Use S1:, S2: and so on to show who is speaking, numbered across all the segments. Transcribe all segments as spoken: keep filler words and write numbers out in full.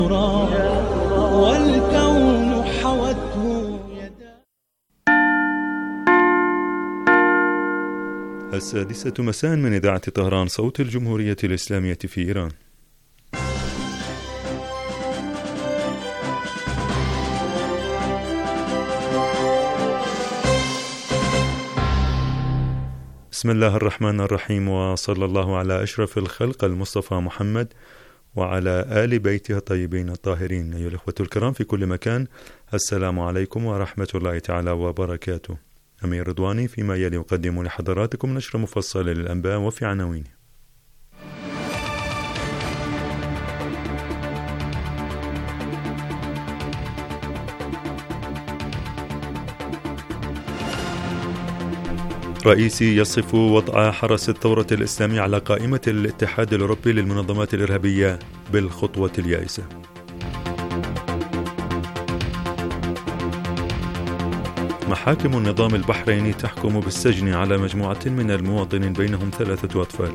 S1: والكون حوته.
S2: السادسة مساء من إذاعة طهران، صوت الجمهورية الإسلامية في إيران. بسم الله الرحمن الرحيم، وصلى الله على أشرف الخلق المصطفى محمد وعلى آل بيته الطيبين الطاهرين. أيها الأخوة الكرام في كل مكان، السلام عليكم ورحمة الله تعالى وبركاته. أمير رضواني فيما يلي يقدم لحضراتكم نشر مفصل للأنباء وفي عناوينه. رئيسي يصف وضع حرس الثورة الإسلامي على قائمة الاتحاد الأوروبي للمنظمات الإرهابية بالخطوة اليائسة. محاكم النظام البحريني تحكم بالسجن على مجموعة من المواطنين بينهم ثلاثة أطفال.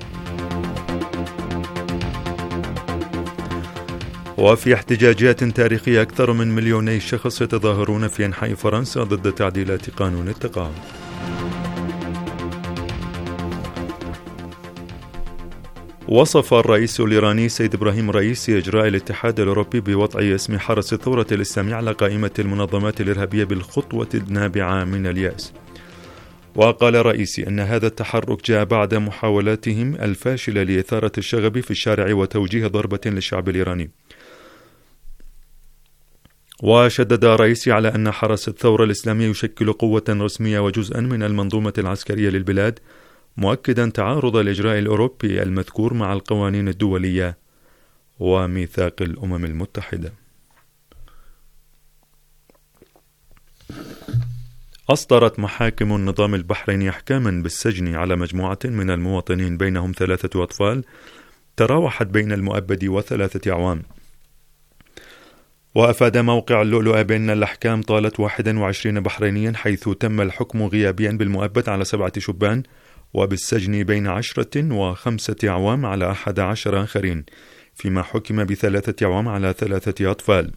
S2: وفي احتجاجات تاريخية أكثر من مليوني شخص يتظاهرون في أنحاء فرنسا ضد تعديلات قانون التقاعد. وصف الرئيس الإيراني سيد إبراهيم رئيسي إجراء الاتحاد الأوروبي بوضع اسم حرس الثورة الإسلامي على قائمة المنظمات الإرهابية بالخطوة النابعة من اليأس. وقال رئيسي أن هذا التحرك جاء بعد محاولاتهم الفاشلة لإثارة الشغب في الشارع وتوجيه ضربة للشعب الإيراني. وشدد رئيسي على أن حرس الثورة الإسلامي يشكل قوة رسمية وجزءا من المنظومة العسكرية للبلاد، مؤكدا تعارض الإجراء الأوروبي المذكور مع القوانين الدولية وميثاق الأمم المتحدة. أصدرت محاكم النظام البحريني أحكاما بالسجن على مجموعة من المواطنين بينهم ثلاثة أطفال تراوحت بين المؤبد وثلاثة أعوام. وأفاد موقع اللؤلؤة بأن الأحكام طالت واحد وعشرين بحرينيا، حيث تم الحكم غيابيا بالمؤبد على سبعة شبان وبالسجن بين عشرة وخمسة أعوام على أحد عشر آخرين، فيما حكم بثلاثة أعوام على ثلاثة أطفال.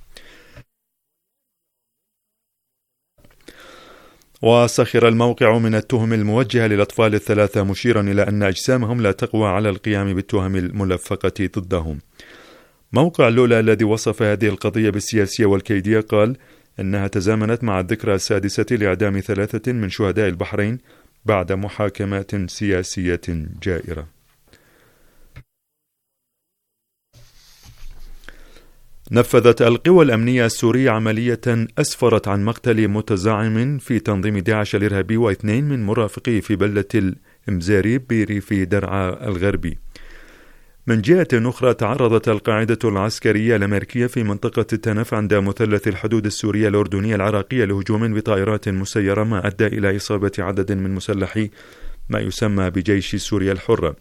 S2: وسخر الموقع من التهم الموجهة للأطفال الثلاثة، مشيرا إلى أن أجسامهم لا تقوى على القيام بالتهم الملفقة ضدهم. موقع اللؤلؤة الذي وصف هذه القضية بالسياسية والكيدية قال إنها تزامنت مع الذكرى السادسة لإعدام ثلاثة من شهداء البحرين بعد محاكمات سياسية جائرة. نفذت القوى الأمنية السورية عملية أسفرت عن مقتل متزعم في تنظيم داعش الإرهابي واثنين من مرافقيه في بلدة المزاريب بريف درعا الغربي. من جهة أخرى، تعرضت القاعدة العسكرية الأمريكية في منطقة التنف عند مثلث الحدود السورية الأردنية العراقية لهجوم بطائرات مسيرة، ما أدى إلى إصابة عدد من مسلحي ما يسمى بجيش سوريا الحرة.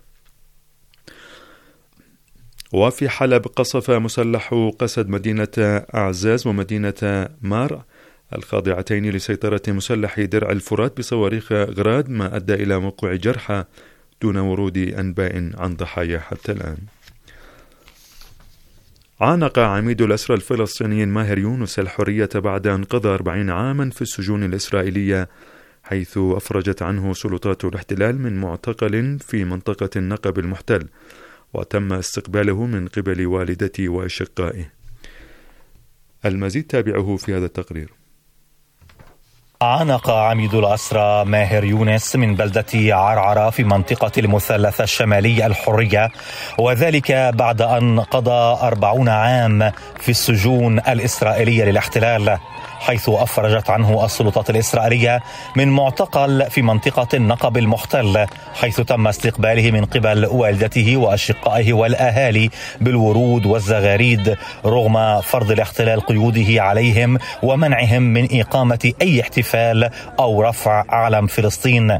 S2: وفي حلب، قصف مسلح قسد مدينة أعزاز ومدينة مار الخاضعتين لسيطرة مسلحي درع الفرات بصواريخ غراد، ما أدى إلى وقوع جرحى دون ورود أنباء عن ضحايا حتى الآن. عانق عميد الأسرى الفلسطينيين ماهر يونس الحرية بعد أن قضى أربعين عاما في السجون الإسرائيلية، حيث أفرجت عنه سلطات الاحتلال من معتقل في منطقة النقب المحتل، وتم استقباله من قبل والدته وأشقائه. المزيد تابعه في هذا التقرير.
S3: عانق عميد الأسرى ماهر يونس من بلدة عرعرة في منطقة المثلث الشمالي الحرية، وذلك بعد أن قضى أربعون عام في السجون الإسرائيلية للاحتلال، حيث أفرجت عنه السلطات الإسرائيلية من معتقل في منطقة النقب المحتل، حيث تم استقباله من قبل والدته وأشقائه والأهالي بالورود والزغاريد، رغم فرض الاحتلال قيوده عليهم ومنعهم من إقامة أي احتفال أو رفع علم فلسطين.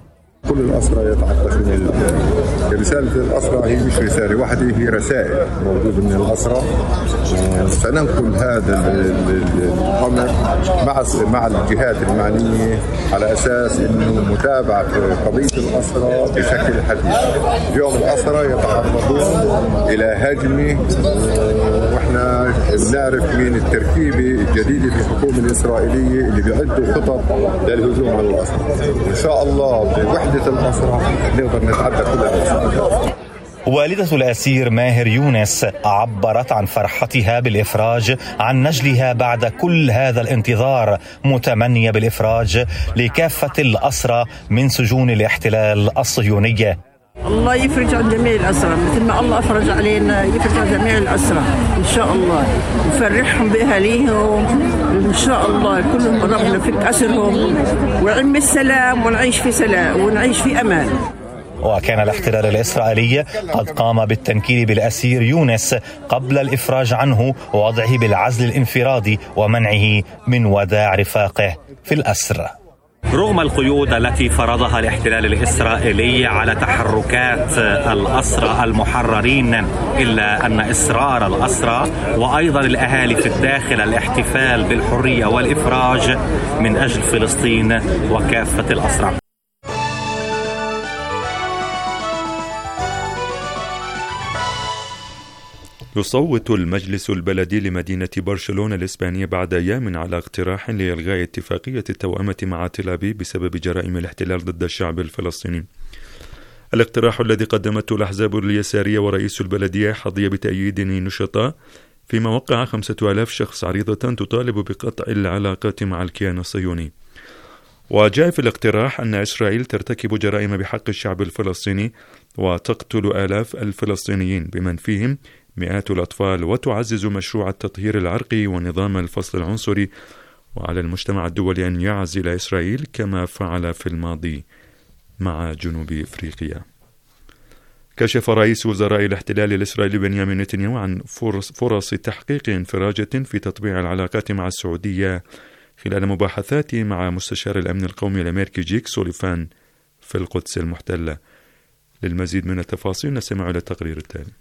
S4: كل الأسرى يتعطشون. رسالة الأسرى هي مش رسالة واحدة، هي رسائل موجودة من الأسرى. سننقل هذا الأمر مع مع الجهات المعنية على أساس إنه متابعة قضية الأسرى بشكل حديث. اليوم الأسرى يتعرضون إلى هجمة، وإحنا بنعرف من التركيبة الجديدة في الحكومة الإسرائيلية اللي بيعدوا خطط للهجوم على الأسرى. إن شاء الله بوحدة الأسرى نقدر نتعدى كل هذا.
S3: والدة الأسير ماهر يونس عبرت عن فرحتها بالإفراج عن نجلها بعد كل هذا الانتظار، متمنية بالإفراج لكافة الأسرى من سجون الاحتلال الصهيونية.
S5: الله يفرج عن جميع الأسرى مثل ما الله أفرج علينا، يفرج عن جميع الأسرى إن شاء الله، ويفرحهم بأهاليهم إن شاء الله، كلهم ربنا فك أسرهم وعم السلام، ونعيش في سلام ونعيش في أمان.
S3: وكان الاحتلال الإسرائيلي قد قام بالتنكيل بالأسير يونس قبل الإفراج عنه ووضعه بالعزل الانفرادي ومنعه من وداع رفاقه في الأسر. رغم القيود التي فرضها الاحتلال الإسرائيلي على تحركات الأسرى المحررين، إلا أن إصرار الأسرى وأيضا الأهالي في الداخل الاحتفال بالحرية والإفراج من أجل فلسطين وكافة الأسرى.
S2: يصوت المجلس البلدي لمدينة برشلونة الإسبانية بعد أيام على اقتراح لإلغاء اتفاقية التوأمة مع تل أبيب بسبب جرائم الاحتلال ضد الشعب الفلسطيني. الاقتراح الذي قدمته الأحزاب اليسارية ورئيس البلدية حظي بتأييد نشطاء، فيما وقع خمسة آلاف شخص عريضة تطالب بقطع العلاقات مع الكيان الصهيوني. وجاء في الاقتراح أن إسرائيل ترتكب جرائم بحق الشعب الفلسطيني وتقتل آلاف الفلسطينيين بمن فيهم مئات الأطفال، وتعزز مشروع التطهير العرقي ونظام الفصل العنصري، وعلى المجتمع الدولي أن يعزل إسرائيل كما فعل في الماضي مع جنوب إفريقيا. كشف رئيس وزراء الاحتلال الإسرائيلي بنيامين نتنياهو عن فرص, فرص تحقيق انفراجة في تطبيع العلاقات مع السعودية خلال مباحثاته مع مستشار الأمن القومي الأمريكي جيك سوليفان في القدس المحتلة. للمزيد من التفاصيل نستمع إلى التقرير التالي.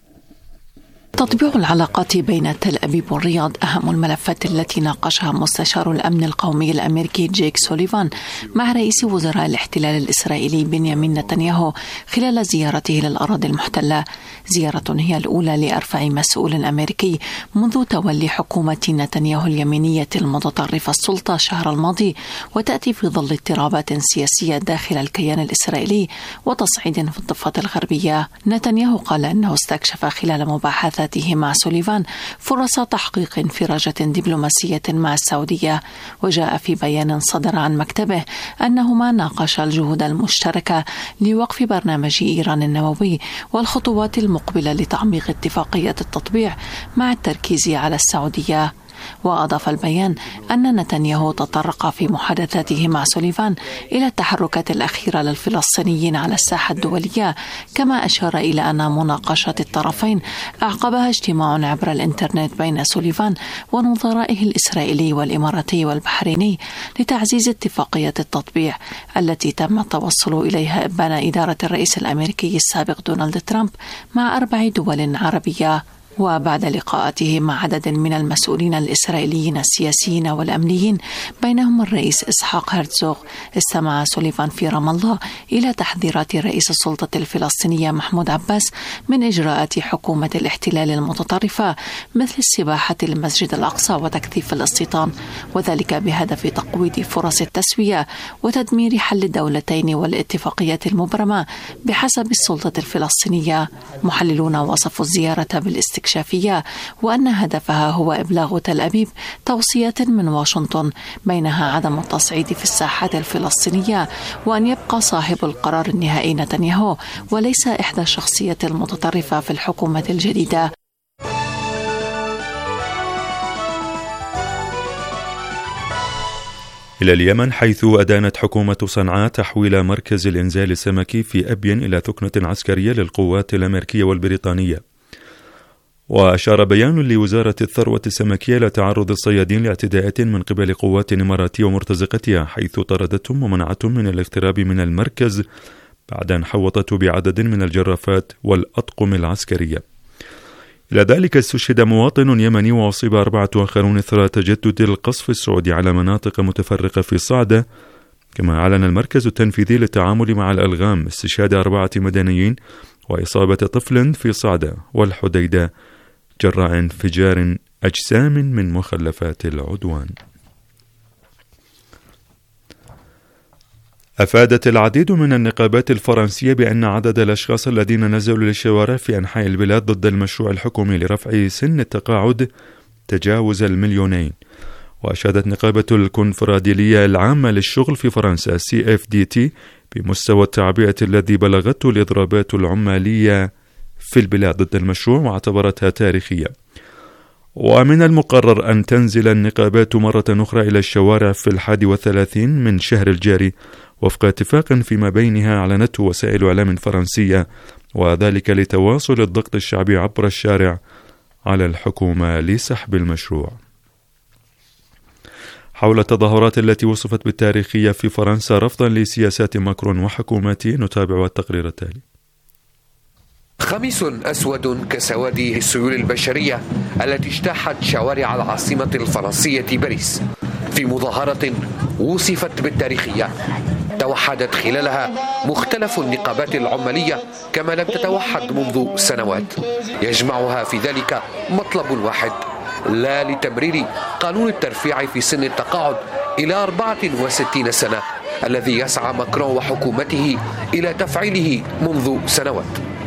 S6: تطبيع العلاقات بين تل أبيب والرياض أهم الملفات التي ناقشها مستشار الأمن القومي الأمريكي جيك سوليفان مع رئيس وزراء الاحتلال الإسرائيلي بنيامين نتنياهو خلال زيارته للأراضي المحتلة، زيارة هي الأولى لأرفع مسؤول أمريكي منذ تولي حكومة نتنياهو اليمينية المتطرفة السلطة الشهر الماضي، وتأتي في ظل اضطرابات سياسية داخل الكيان الإسرائيلي وتصعيد في الضفة الغربية. نتنياهو قال أنه استكشف خلال مباحثات مع سوليفان فرص تحقيق انفراجة دبلوماسية مع السعودية، وجاء في بيان صدر عن مكتبه أنهما ناقشا الجهود المشتركة لوقف برنامج إيران النووي والخطوات المقبلة لتعميق اتفاقية التطبيع مع التركيز على السعودية. وأضاف البيان أن نتنياهو تطرق في محادثاته مع سوليفان إلى التحركات الأخيرة للفلسطينيين على الساحة الدولية، كما أشار إلى أن مناقشة الطرفين أعقبها اجتماع عبر الإنترنت بين سوليفان ونظرائه الإسرائيلي والإماراتي والبحريني لتعزيز اتفاقية التطبيع التي تم التوصل إليها إبان إدارة الرئيس الأمريكي السابق دونالد ترامب مع أربع دول عربية. وبعد لقاءاته مع عدد من المسؤولين الإسرائيليين السياسيين والأمنيين بينهم الرئيس إسحاق هرتزوغ، استمع سوليفان في رام الله إلى تحذيرات رئيس السلطة الفلسطينية محمود عباس من إجراءات حكومة الاحتلال المتطرفة مثل السباحة للمسجد الأقصى وتكثيف الاستيطان، وذلك بهدف تقويض فرص التسوية وتدمير حل الدولتين والاتفاقيات المبرمة بحسب السلطة الفلسطينية. محللون وصفوا الزيارة بالاستكشافية وأن هدفها هو إبلاغ تل أبيب توصيات من واشنطن، بينها عدم التصعيد في الساحات الفلسطينية وأن يبقى صاحب القرار النهائي نتنياهو وليس إحدى الشخصيات المتطرفة في الحكومة الجديدة.
S2: إلى اليمن، حيث أدانت حكومة صنعاء تحويل مركز الإنزال السمكي في أبين إلى ثكنة عسكرية للقوات الأمريكية والبريطانية. وأشار بيان لوزارة الثروة السمكية إلى تعرض الصيادين لاعتداءات من قبل قوات إماراتية ومرتزقتها، حيث طردتهم ومنعتهم من الاقتراب من المركز بعد أن حوطته بعدد من الجرافات والأطقم العسكرية. إلى ذلك استشهد مواطن يمني وأصيب أربعة آخرون إثر تجدد القصف السعودي على مناطق متفرقة في صعدة. كما أعلن المركز التنفيذي للتعامل مع الألغام استشهاد أربعة مدنيين وإصابة طفل في صعدة والحديدة جراء انفجار أجسام من مخلفات العدوان. أفادت العديد من النقابات الفرنسية بأن عدد الأشخاص الذين نزلوا للشوارع في أنحاء البلاد ضد المشروع الحكومي لرفع سن التقاعد تجاوز المليونين. وأشادت نقابة الكونفدرالية العامة للشغل في فرنسا سي إف دي تي بمستوى التعبئة الذي بلغته الإضرابات العمالية في البلاد ضد المشروع واعتبرتها تاريخية. ومن المقرر أن تنزل النقابات مرة أخرى إلى الشوارع في الحادي والثلاثين من شهر الجاري وفق اتفاق فيما بينها أعلنته وسائل إعلام فرنسية، وذلك لتواصل الضغط الشعبي عبر الشارع على الحكومة لسحب المشروع. حول التظاهرات التي وصفت بالتاريخية في فرنسا رفضا لسياسات ماكرون وحكومته، نتابع التقرير التالي.
S7: خميس أسود كسواد السيول البشرية التي اجتاحت شوارع العاصمة الفرنسية باريس في مظاهرة وصفت بالتاريخية توحدت خلالها مختلف النقابات العمالية كما لم تتوحد منذ سنوات، يجمعها في ذلك مطلب واحد: لا لتمرير قانون الترفيع في سن التقاعد إلى أربعة وستين سنة الذي يسعى ماكرون وحكومته إلى تفعيله منذ سنوات.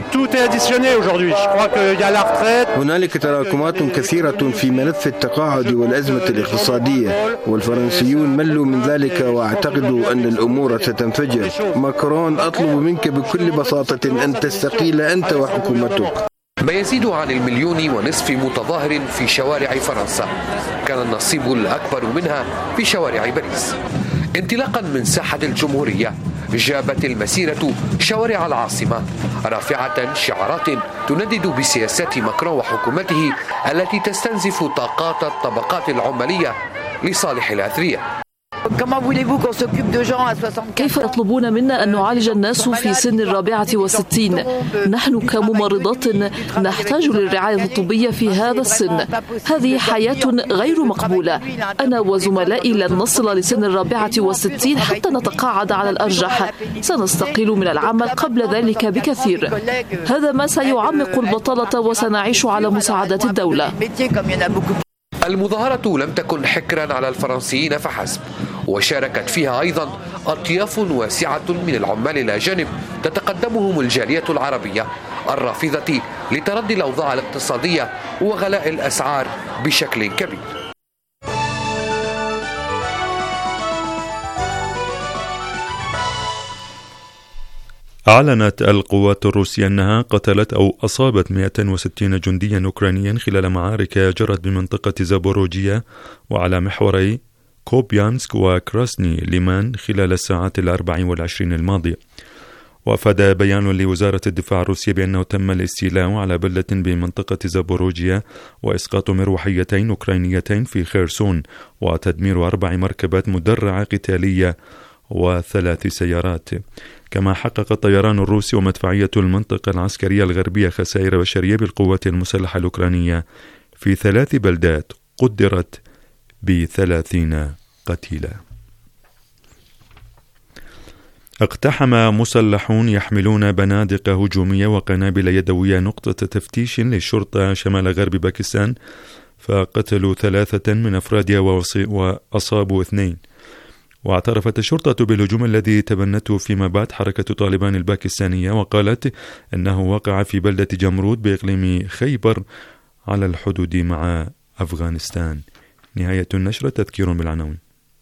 S8: هنالك تراكمات كثيرة في ملف التقاعد والأزمة الاقتصادية، والفرنسيون ملوا من ذلك واعتقدوا أن الأمور ستنفجر. ماكرون، أطلب منك بكل بساطة أن تستقيل أنت وحكومتك.
S7: ما يزيد عن المليون ونصف متظاهر في شوارع فرنسا، كان النصيب الأكبر منها في شوارع باريس. انطلاقا من ساحة الجمهورية جابت المسيرة شوارع العاصمة رافعة شعارات تندد بسياسات ماكرون وحكومته التي تستنزف طاقات الطبقات العمالية لصالح الأثرياء.
S9: كيف يطلبون منا أن نعالج الناس في سن الرابعة والستين؟ نحن كممرضات نحتاج للرعاية الطبية في هذا السن. هذه حياة غير مقبولة. أنا وزملائي لن نصل لسن الرابعة والستين حتى نتقاعد على الأرجح. سنستقيل من العمل قبل ذلك بكثير. هذا ما سيعمق البطالة وسنعيش على مساعدة الدولة.
S7: المظاهرة لم تكن حكرا على الفرنسيين فحسب، وشاركت فيها أيضا أطياف واسعة من العمال الأجانب تتقدمهم الجالية العربية الرافضة لتردي الأوضاع الاقتصادية وغلاء الأسعار بشكل كبير.
S2: أعلنت القوات الروسية أنها قتلت أو أصابت مئة وستين جنديا أوكرانيا خلال معارك جرت بمنطقة زابوروجيا وعلى محوري كوبيانسك وكراسني ليمان خلال الساعات الأربع والعشرين الماضية. وأفاد بيان لوزارة الدفاع الروسية بأنه تم الاستيلاء على بلدة بمنطقة زابوروجيا وإسقاط مروحيتين أوكرانيتين في خيرسون وتدمير أربع مركبات مدرعة قتالية وثلاث سيارات. كما حقق الطيران الروسي ومدفعية المنطقة العسكرية الغربية خسائر بشرية بالقوات المسلحة الأوكرانية في ثلاث بلدات قدرت بثلاثين قتيلا. اقتحم مسلحون يحملون بنادق هجومية وقنابل يدوية نقطة تفتيش للشرطة شمال غرب باكستان، فقتلوا ثلاثة من أفرادها وأصابوا اثنين. واعترفت الشرطة بالهجوم الذي تبنته فيما بعد حركة طالبان الباكستانية، وقالت أنه وقع في بلدة جمرود بإقليم خيبر على الحدود مع أفغانستان. نهاية النشرة. تذكير بالعناوين.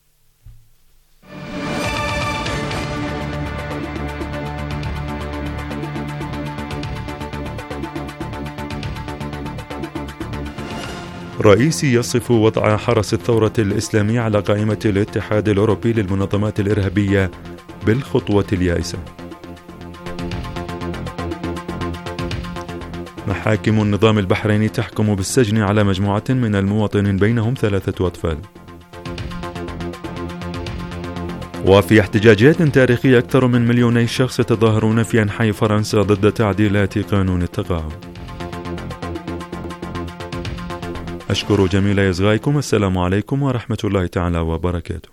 S2: رئيسي يصف وضع حرس الثورة الإسلامية على قائمة الاتحاد الأوروبي للمنظمات الإرهابية بالخطوة اليائسة. حاكم النظام البحريني تحكم بالسجن على مجموعة من المواطنين بينهم ثلاثة أطفال. وفي احتجاجات تاريخية أكثر من مليوني شخص يتظاهرون في أنحاء فرنسا ضد تعديلات قانون التقاعد. أشكر جميل إصغائكم. السلام عليكم ورحمة الله تعالى وبركاته.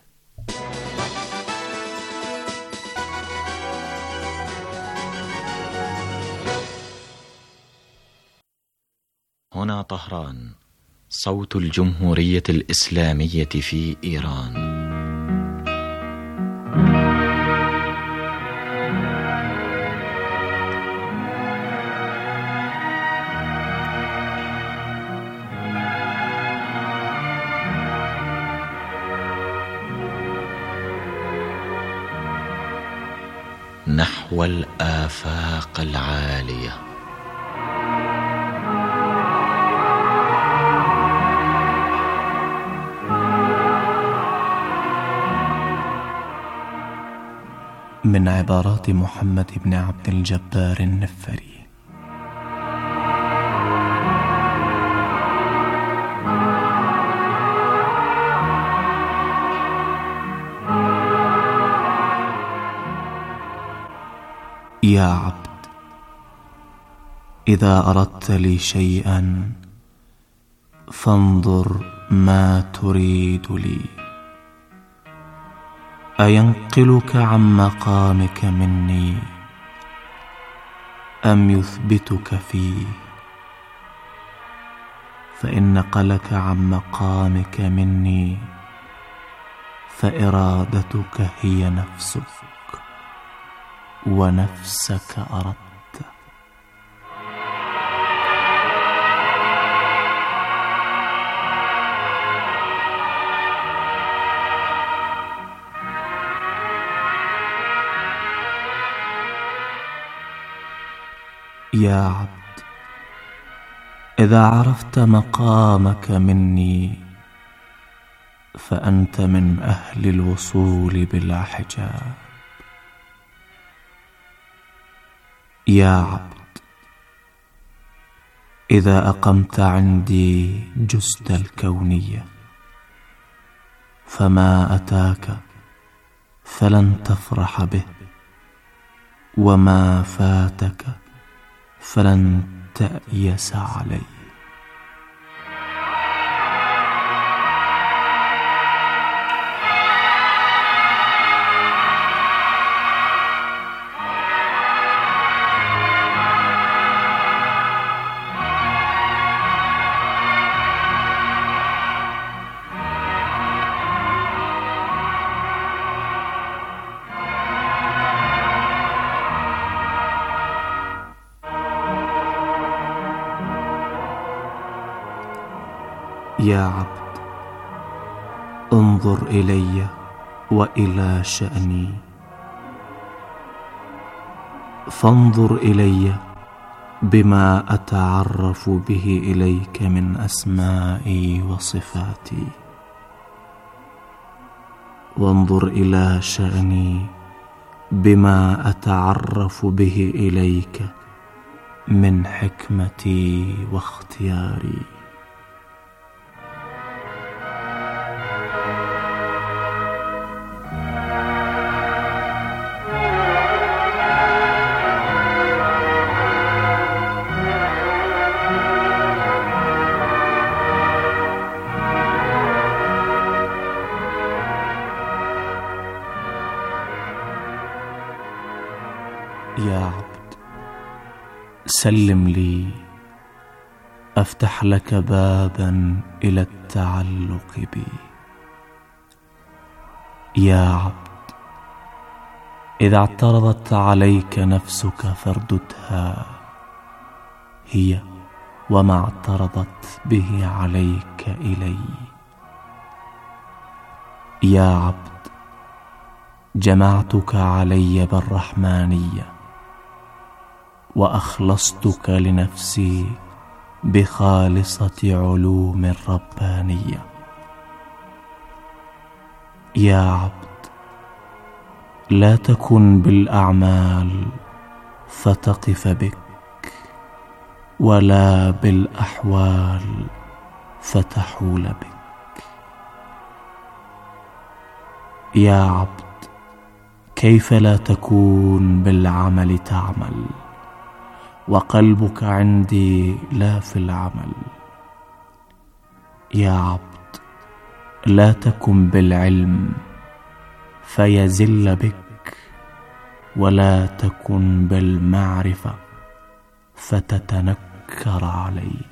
S10: هنا طهران، صوت الجمهورية الإسلامية في إيران. نحو الآفاق العالية.
S11: من عبارات محمد بن عبد الجبار النفري. يا عبد، إذا أردت لي شيئا فانظر ما تريد لي، أينقلك عن مقامك مني أم يثبتك فيه؟ فإن نقلك عن مقامك مني فإرادتك هي نفسك، ونفسك أردت. يا عبد، إذا عرفت مقامك مني فأنت من أهل الوصول بلا حجاب. يا عبد، إذا أقمت عندي جزت الكونية، فما أتاك فلن تفرح به، وما فاتك فلن تأيس عليه. يا عبد، انظر إلي وإلى شأني، فانظر إلي بما أتعرف به إليك من أسمائي وصفاتي، وانظر إلى شأني بما أتعرف به إليك من حكمتي واختياري. يا عبد، سلم لي أفتح لك بابا إلى التعلق بي. يا عبد، إذا اعترضت عليك نفسك فارددها، هي وما اعترضت به عليك إلي. يا عبد، جمعتك علي بالرحمانية، وأخلصتك لنفسي بخالصة علوم الربانية. يا عبد، لا تكن بالأعمال فتقف بك، ولا بالأحوال فتحول بك. يا عبد، كيف لا تكون بالعمل تعمل وقلبك عندي لا في العمل؟ يا عبد، لا تكن بالعلم فيزل بك، ولا تكن بالمعرفة فتتنكر عليك.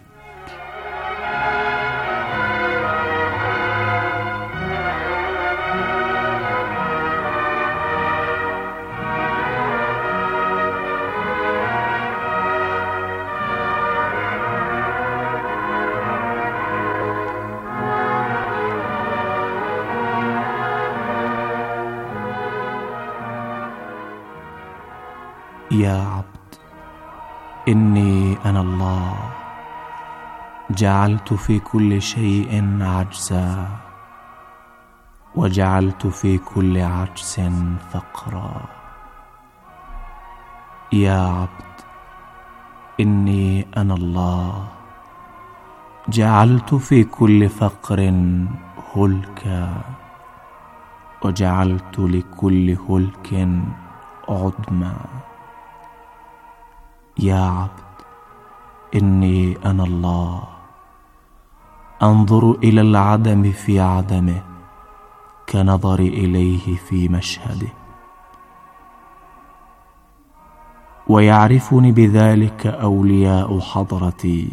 S11: يا عبد، إني أنا الله، جعلت في كل شيء عجزا، وجعلت في كل عجز فقرا. يا عبد، إني أنا الله، جعلت في كل فقر هلكا، وجعلت لكل هلك عدما. يا عبد، إني أنا الله، أنظر إلى العدم في عدمه كنظري إليه في مشهده، ويعرفني بذلك أولياء حضرتي،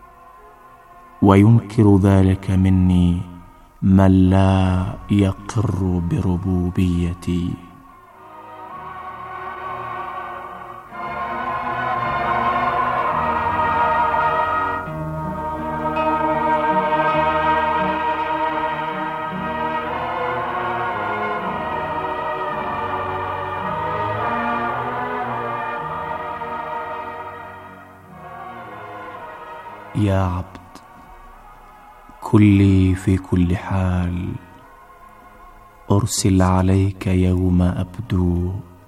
S11: وينكر ذلك مني من لا يقر بربوبيتي. يا عبد، كلي في كل حال، أرسل عليك يوم أبدو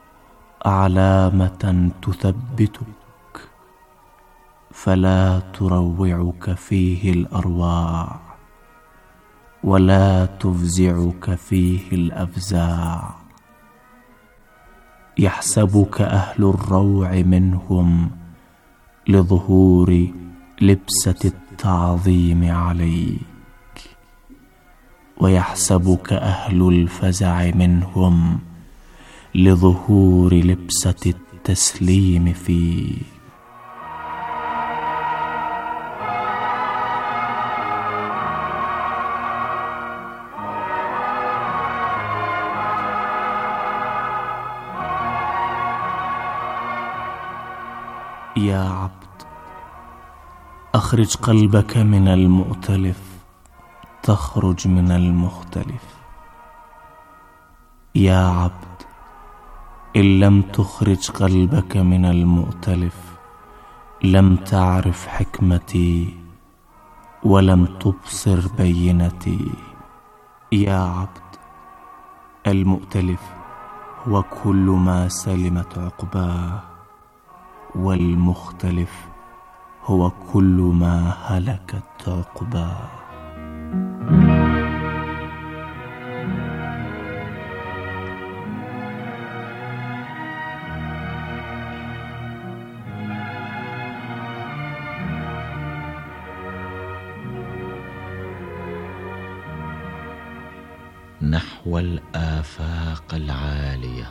S11: علامة تثبتك، فلا تروعك فيه الأرواع، ولا تفزعك فيه الأفزاع. يحسبك أهل الروع منهم لظهور لبسة التعظيم عليك، ويحسبك أهل الفزع منهم لظهور لبسة التسليم فيك. يا عبد، أخرج قلبك من المؤتلف تخرج من المختلف. يا عبد، إن لم تخرج قلبك من المؤتلف لم تعرف حكمتي ولم تبصر بينتي. يا عبد، المؤتلف هو كل ما سلمت عقباه، والمختلف هو كل ما هلكت عقباه.
S10: نحو الآفاق العالية.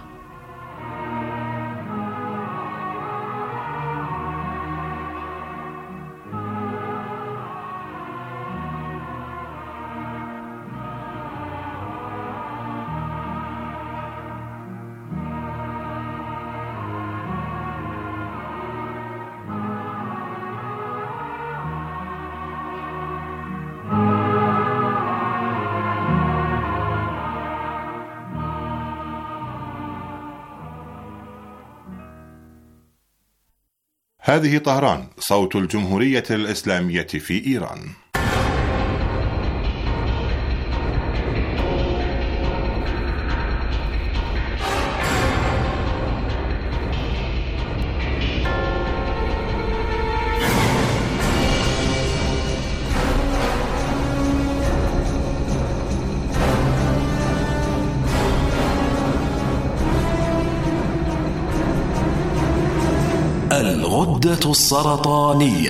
S12: هذه طهران، صوت الجمهورية الإسلامية في إيران.
S13: الغدة السرطانية.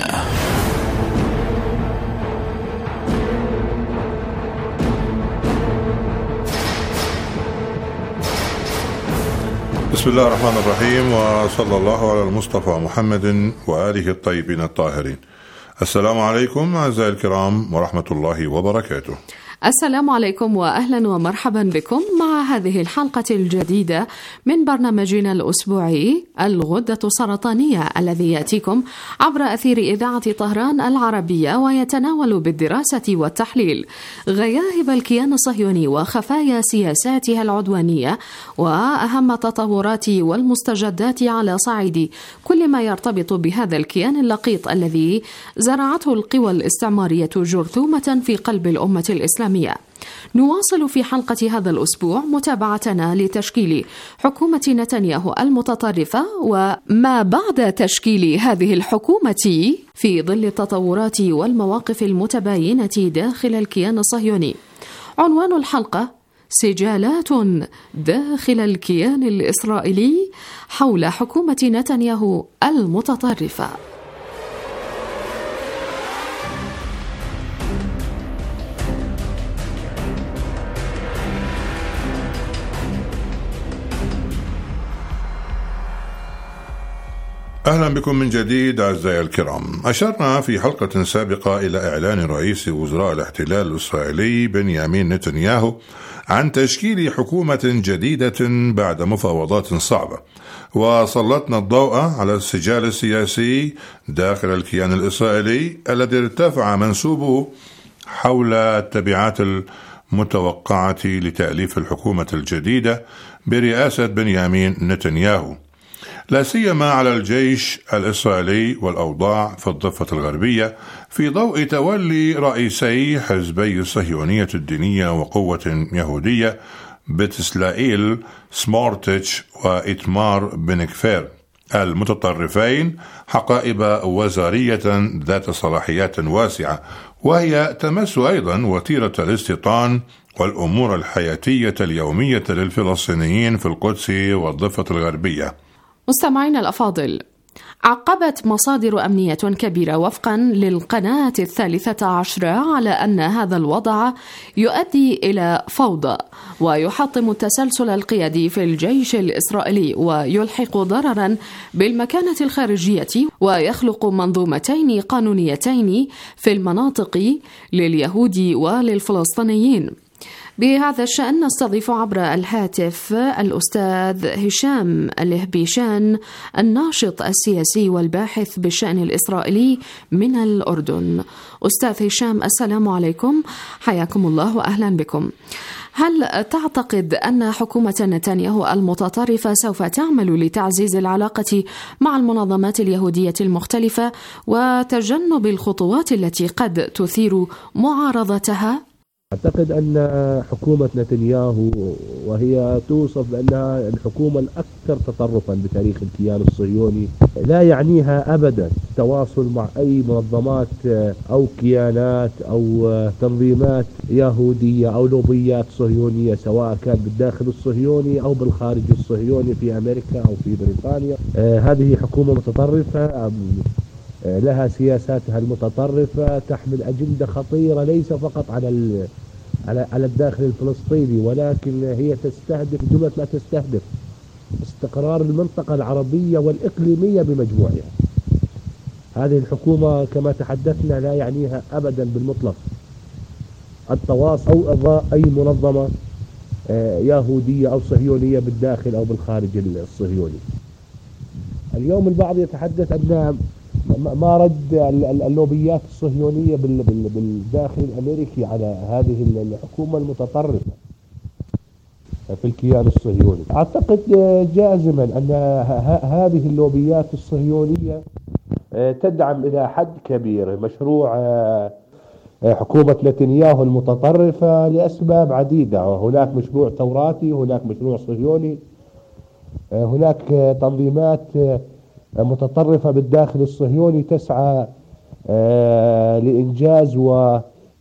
S12: بسم الله الرحمن الرحيم، وصلى الله على المصطفى محمد وآله الطيبين الطاهرين. السلام عليكم أعزائي الكرام ورحمة الله وبركاته.
S14: السلام عليكم وأهلا ومرحبا بكم مع هذه الحلقة الجديدة من برنامجنا الأسبوعي الغدة السرطانية، الذي يأتيكم عبر أثير إذاعة طهران العربية، ويتناول بالدراسة والتحليل غياهب الكيان الصهيوني وخفايا سياساتها العدوانية وأهم التطورات والمستجدات على صعيد كل ما يرتبط بهذا الكيان اللقيط الذي زرعته القوى الاستعمارية جرثومة في قلب الأمة الإسلامية. نواصل في حلقة هذا الأسبوع متابعتنا لتشكيل حكومة نتنياهو المتطرفة وما بعد تشكيل هذه الحكومة في ظل التطورات والمواقف المتباينة داخل الكيان الصهيوني. عنوان الحلقة: سجالات داخل الكيان الإسرائيلي حول حكومة نتنياهو المتطرفة.
S12: أهلا بكم من جديد أعزائي الكرام. أشرنا في حلقة سابقة إلى إعلان رئيس وزراء الاحتلال الإسرائيلي بنيامين نتنياهو عن تشكيل حكومة جديدة بعد مفاوضات صعبة، وسلطنا الضوء على السجال السياسي داخل الكيان الإسرائيلي الذي ارتفع منسوبه حول التبعات المتوقعة لتأليف الحكومة الجديدة برئاسة بنيامين نتنياهو، لا سيما على الجيش الإسرائيلي والأوضاع في الضفة الغربية في ضوء تولي رئيسي حزبي الصهيونية الدينية وقوة يهودية بتسلائيل سمورتش وإتمار بن كفير المتطرفين حقائب وزارية ذات صلاحيات واسعة، وهي تمس أيضا وتيرة الاستيطان والأمور الحياتية اليومية للفلسطينيين في القدس والضفة الغربية.
S14: مستمعين الأفاضل، عقبت مصادر أمنية كبيرة وفقا للقناة الثالثة عشرة على أن هذا الوضع يؤدي إلى فوضى ويحطم التسلسل القيادي في الجيش الإسرائيلي ويلحق ضررا بالمكانة الخارجية ويخلق منظومتين قانونيتين في المناطق لليهود وللفلسطينيين. بهذا الشأن نستضيف عبر الهاتف الأستاذ هشام الهبيشان، الناشط السياسي والباحث بالشأن الإسرائيلي من الأردن. أستاذ هشام، السلام عليكم، حياكم الله وأهلا بكم. هل تعتقد أن حكومة نتنياهو المتطرفة سوف تعمل لتعزيز العلاقة مع المنظمات اليهودية المختلفة وتجنب الخطوات التي قد تثير معارضتها؟
S15: أعتقد أن حكومة نتنياهو، وهي توصف بأنها الحكومة الأكثر تطرفا بتاريخ الكيان الصهيوني، لا يعنيها أبدا التواصل مع أي منظمات أو كيانات أو تنظيمات يهودية أو لوبيات صهيونية، سواء كان بالداخل الصهيوني أو بالخارج الصهيوني في أمريكا أو في بريطانيا. هذه حكومة متطرفة لها سياساتها المتطرفة، تحمل أجندة خطيرة ليس فقط على على على الداخل الفلسطيني، ولكن هي تستهدف جملة ما تستهدف استقرار المنطقة العربية والإقليمية بمجموعها. هذه الحكومة كما تحدثنا لا يعنيها أبدا بالمطلق التواصل أو إرضاء أي منظمة يهودية أو صهيونية بالداخل أو بالخارج الصهيوني. اليوم البعض يتحدث أن ما رد اللوبيات الصهيونية بالداخل الأمريكي على هذه الحكومة المتطرفة في الكيان الصهيوني. أعتقد جازما أن هذه اللوبيات الصهيونية تدعم إلى حد كبير مشروع حكومة نتنياهو المتطرفة لأسباب عديدة. هناك مشروع توراتي، هناك مشروع صهيوني، هناك تنظيمات متطرفة بالداخل الصهيوني تسعى لإنجاز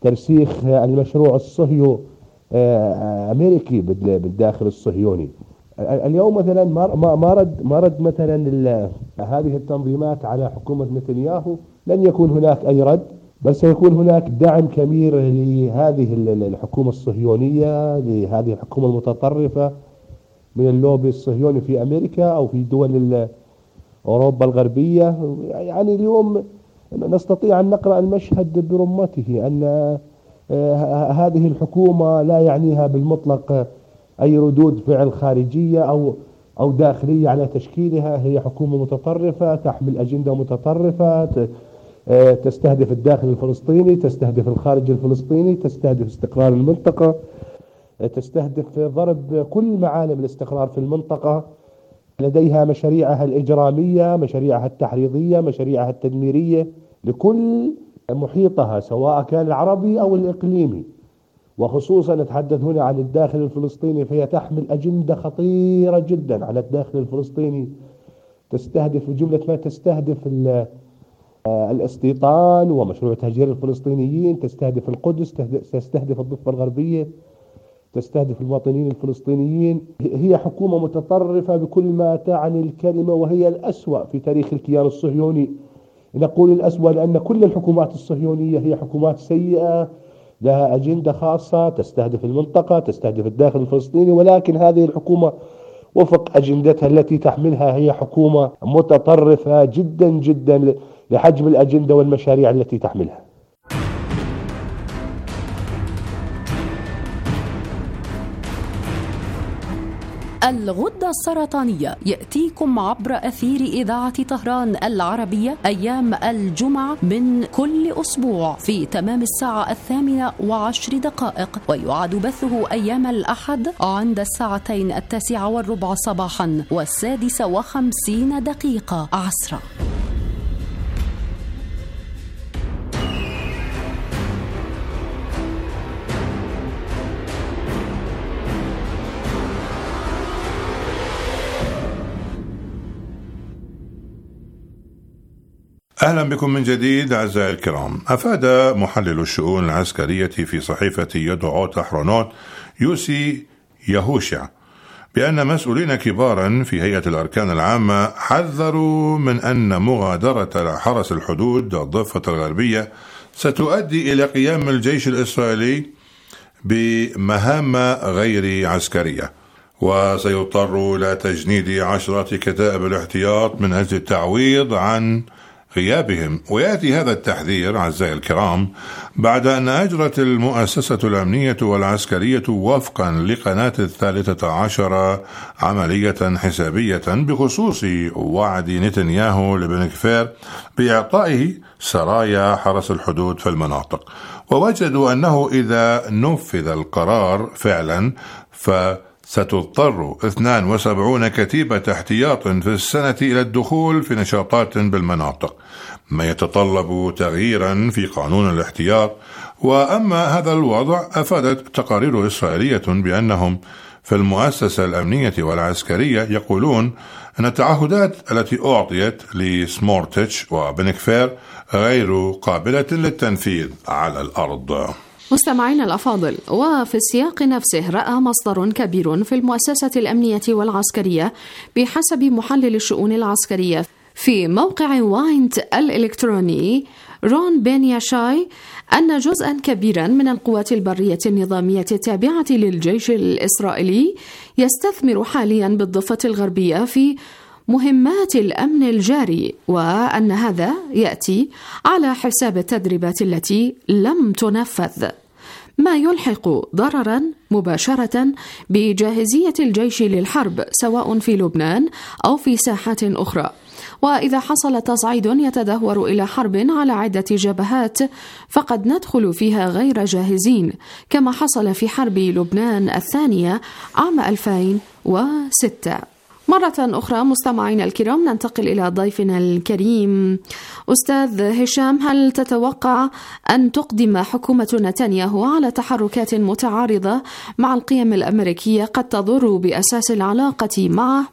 S15: وترسيخ المشروع الصهيو أمريكي بالداخل الصهيوني. اليوم مثلا ما رد ما رد مثلا هذه التنظيمات على حكومة نتنياهو، لن يكون هناك أي رد، بل سيكون هناك دعم كبير لهذه الحكومة الصهيونية، لهذه الحكومة المتطرفة من اللوبي الصهيوني في أمريكا أو في دول أوروبا الغربية. يعني اليوم نستطيع أن نقرأ المشهد برمته، أن هذه الحكومة لا يعنيها بالمطلق أي ردود فعل خارجية أو أو داخلية على تشكيلها. هي حكومة متطرفة تحمل أجندة متطرفة، تستهدف الداخل الفلسطيني، تستهدف الخارج الفلسطيني، تستهدف استقرار المنطقة، تستهدف ضرب كل معالم الاستقرار في المنطقة. لديها مشاريعها الإجرامية، مشاريعها التحريضية، مشاريعها التدميرية لكل محيطها سواء كان العربي أو الإقليمي، وخصوصا نتحدث هنا عن الداخل الفلسطيني، فهي تحمل أجندة خطيرة جدا على الداخل الفلسطيني. تستهدف بجملة ما تستهدف الاستيطان ومشروع تهجير الفلسطينيين، تستهدف القدس، تستهدف الضفة الغربية، تستهدف المواطنين الفلسطينيين. هي حكومة متطرفة بكل ما تعني الكلمة، وهي الأسوأ في تاريخ الكيان الصهيوني. نقول الأسوأ لأن كل الحكومات الصهيونية هي حكومات سيئة، لها أجندة خاصة، تستهدف المنطقة، تستهدف الداخل الفلسطيني، ولكن هذه الحكومة وفق أجندتها التي تحملها هي حكومة متطرفة جدا جدا لحجم الأجندة والمشاريع التي تحملها.
S16: الغدة السرطانية يأتيكم عبر أثير إذاعة طهران العربية أيام الجمعة من كل أسبوع في تمام الساعة الثامنة وعشر دقائق، ويعاد بثه أيام الأحد عند الساعتين التاسعة والربع صباحا والسادسة وخمسين دقيقة عصرا.
S12: أهلا بكم من جديد أعزائي الكرام. أفاد محلل الشؤون العسكرية في صحيفة يدعوت أحرونوت يوسي يهوشع بأن مسؤولين كبارا في هيئة الأركان العامة حذروا من أن مغادرة حرس الحدود الضفة الغربية ستؤدي إلى قيام الجيش الإسرائيلي بمهام غير عسكرية، وسيضطر إلى تجنيد عشرات كتائب الاحتياط من أجل التعويض عن غيابهم. ويأتي هذا التحذير أعزائي الكرام بعد أن أجرت المؤسسة الأمنية والعسكرية وفقا لقناة الثالثة عشر عملية حسابية بخصوص وعد نتنياهو لبن كفير بإعطائه سرايا حرس الحدود في المناطق، ووجدوا أنه إذا نفذ القرار فعلا ف ستضطر اثنين وسبعين كتيبة احتياط في السنة إلى الدخول في نشاطات بالمناطق، ما يتطلب تغييرا في قانون الاحتياط. وأما هذا الوضع أفادت تقارير إسرائيلية بأنهم في المؤسسة الأمنية والعسكرية يقولون أن التعهدات التي أعطيت لسمورتش وبن كفير غير قابلة للتنفيذ على الأرض.
S14: مستمعينا الأفاضل، وفي السياق نفسه رأى مصدر كبير في المؤسسة الأمنية والعسكرية بحسب محلل الشؤون العسكرية في موقع واينت الإلكتروني رون بن ياشاي أن جزءا كبيرا من القوات البرية النظامية التابعة للجيش الإسرائيلي يستثمر حاليا بالضفة الغربية في مهمات الأمن الجاري، وأن هذا يأتي على حساب التدريبات التي لم تنفذ، ما يلحق ضررا مباشرة بجاهزية الجيش للحرب سواء في لبنان أو في ساحات أخرى. وإذا حصل تصعيد يتدهور إلى حرب على عدة جبهات فقد ندخل فيها غير جاهزين، كما حصل في حرب لبنان الثانية عام ألفين وستة. مرة أخرى مستمعينا الكرام ننتقل إلى ضيفنا الكريم أستاذ هشام. هل تتوقع أن تقدم حكومة نتنياهو على تحركات متعارضة مع القيم الأمريكية قد تضر بأساس العلاقة معه؟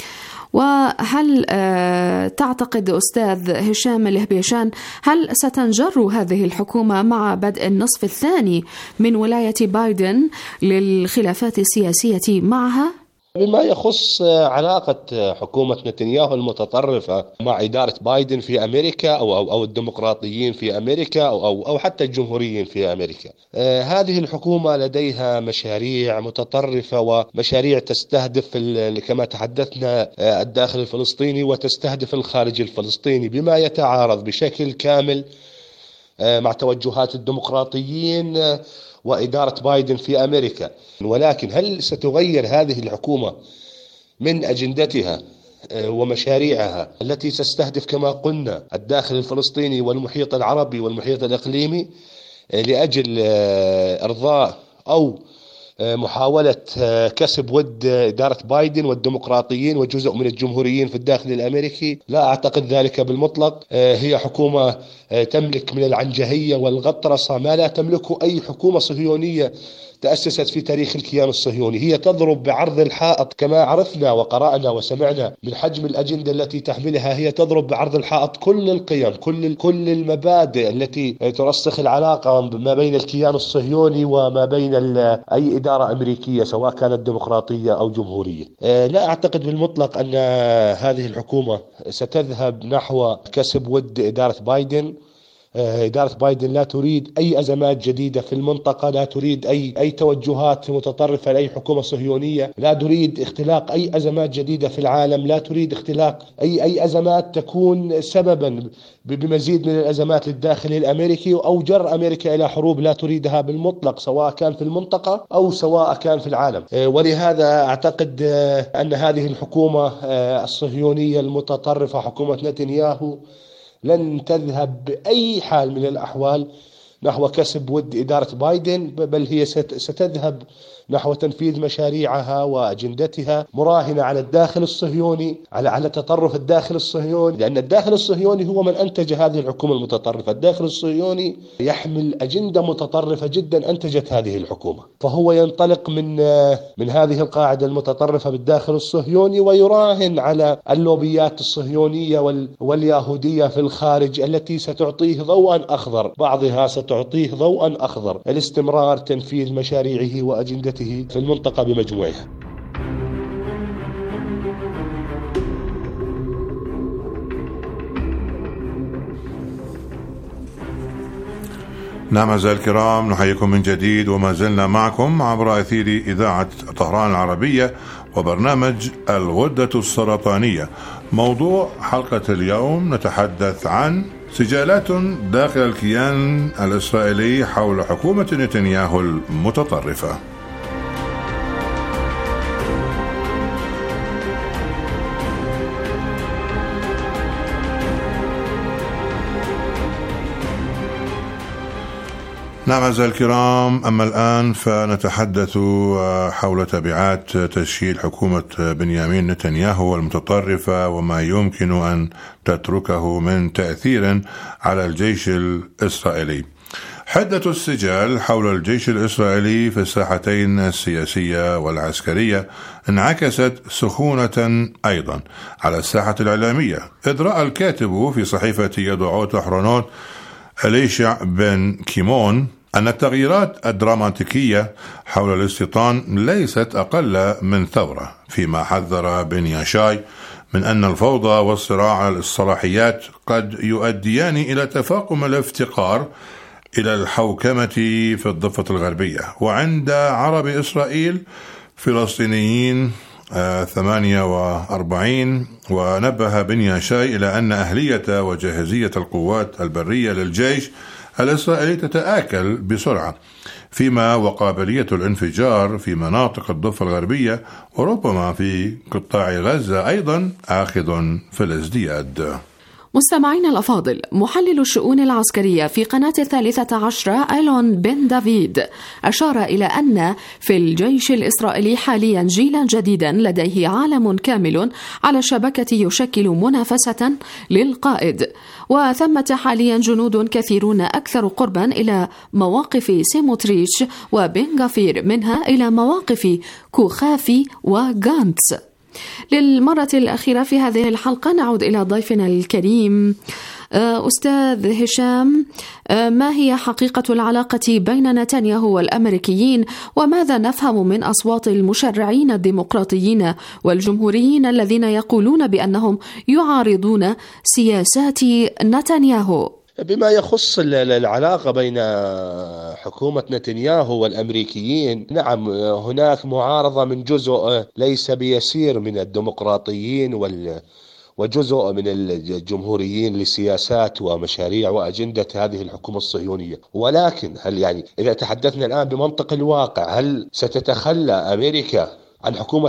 S14: وهل تعتقد أستاذ هشام الهبيشان هل ستنجر هذه الحكومة مع بدء النصف الثاني من ولاية بايدن للخلافات السياسية معها؟
S17: بما يخص علاقة حكومة نتنياهو المتطرفة مع إدارة بايدن في أمريكا أو أو, أو الديمقراطيين في أمريكا أو أو, أو حتى الجمهوريين في أمريكا، آه هذه الحكومة لديها مشاريع متطرفة ومشاريع تستهدف كما تحدثنا آه الداخل الفلسطيني وتستهدف الخارج الفلسطيني، بما يتعارض بشكل كامل آه مع توجهات الديمقراطيين آه وإدارة بايدن في أمريكا. ولكن هل ستغير هذه الحكومة من أجندتها ومشاريعها التي تستهدف كما قلنا الداخل الفلسطيني والمحيط العربي والمحيط الإقليمي لأجل إرضاء أو محاولة كسب ود إدارة بايدن والديمقراطيين وجزء من الجمهوريين في الداخل الأمريكي؟ لا أعتقد ذلك بالمطلق. هي حكومة تملك من العنجهية والغطرسة ما لا تملكه أي حكومة صهيونية تأسست في تاريخ الكيان الصهيوني. هي تضرب بعرض الحائط كما عرفنا وقرأنا وسمعنا من حجم الأجندة التي تحملها. هي تضرب بعرض الحائط كل القيم، كل كل المبادئ التي ترسخ العلاقة ما بين الكيان الصهيوني وما بين أي إدارة أمريكية سواء كانت ديمقراطية أو جمهورية. لا أعتقد بالمطلق أن هذه الحكومة ستذهب نحو كسب ود إدارة بايدن. إدارة بايدن لا تريد أي أزمات جديدة في المنطقة، لا تريد أي أي توجهات متطرفة لأي حكومة صهيونية، لا تريد اختلاق أي أزمات جديدة في العالم، لا تريد اختلاق أي أي أزمات تكون سببا بمزيد من الأزمات للداخل الأمريكي أو جر أمريكا إلى حروب لا تريدها بالمطلق سواء كان في المنطقة أو سواء كان في العالم. ولهذا أعتقد أن هذه الحكومة الصهيونية المتطرفة حكومة نتنياهو لن تذهب بأي حال من الأحوال نحو كسب ود إدارة بايدن، بل هي ستذهب نحو تنفيذ مشاريعها وأجندتها مراهنة على الداخل الصهيوني، على على تطرف الداخل الصهيوني، لأن الداخل الصهيوني هو من أنتج هذه الحكومة المتطرفة. الداخل الصهيوني يحمل أجندة متطرفة جدا أنتجت هذه الحكومة، فهو ينطلق من من هذه القاعدة المتطرفة بالداخل الصهيوني ويراهن على اللوبيات الصهيونية واليهودية في الخارج التي ستعطيه ضوءا أخضر، بعضها ستعطيه ضوءا أخضر الاستمرار تنفيذ مشاريعه وأجندته في المنطقة بمجموعها.
S12: نعم أعزائي الكرام، نحييكم من جديد وما زلنا معكم عبر أثير إذاعة طهران العربية وبرنامج الغدة السرطانية. موضوع حلقة اليوم نتحدث عن سجالات داخل الكيان الإسرائيلي حول حكومة نتنياهو المتطرفة. نعم أعزائي الكرام، أما الآن فنتحدث حول تبعات تشكيل حكومة بنيامين نتنياهو المتطرفة وما يمكن أن تتركه من تأثير على الجيش الإسرائيلي. حدة السجال حول الجيش الإسرائيلي في الساحتين السياسية والعسكرية انعكست سخونة أيضا على الساحة الإعلامية، إذ رأى الكاتب في صحيفة يدعوت أحرونوت أليشع بن كيمون أن التغييرات الدراماتيكية حول الاستيطان ليست أقل من ثورة، فيما حذر بن ياشاي من أن الفوضى والصراع على الصلاحيات قد يؤديان إلى تفاقم الافتقار إلى الحوكمة في الضفة الغربية. وعند عرب إسرائيل فلسطينيين ثمانية وأربعين، ونبه بن ياشاي إلى أن أهلية وجاهزية القوات البرية للجيش الإسرائيلي تتآكل بسرعة، فيما وقابلية الانفجار في مناطق الضفة الغربية وربما في قطاع غزة أيضا آخذ في الازدياد.
S14: مستمعينا الأفاضل، محلل الشؤون العسكرية في قناة الثالثة عشرة أيلون بن دافيد أشار إلى أن في الجيش الإسرائيلي حاليا جيلا جديدا لديه عالم كامل على الشبكة يشكل منافسة للقائد، وثمة حاليا جنود كثيرون أكثر قربا إلى مواقف سيموتريتش وبن غافير منها إلى مواقف كوخافي وغانتس. للمرة الأخيرة في هذه الحلقة نعود إلى ضيفنا الكريم أستاذ هشام، ما هي حقيقة العلاقة بين نتنياهو والأمريكيين، وماذا نفهم من أصوات المشرعين الديمقراطيين والجمهوريين الذين يقولون بأنهم يعارضون سياسات نتنياهو؟
S17: بما يخص العلاقة بين حكومة نتنياهو والأمريكيين، نعم هناك معارضة من جزء ليس بيسير من الديمقراطيين وال وجزء من الجمهوريين لسياسات ومشاريع وأجندة هذه الحكومة الصهيونية. ولكن هل يعني إذا تحدثنا الآن بمنطق الواقع، هل ستتخلى أمريكا عن حكومة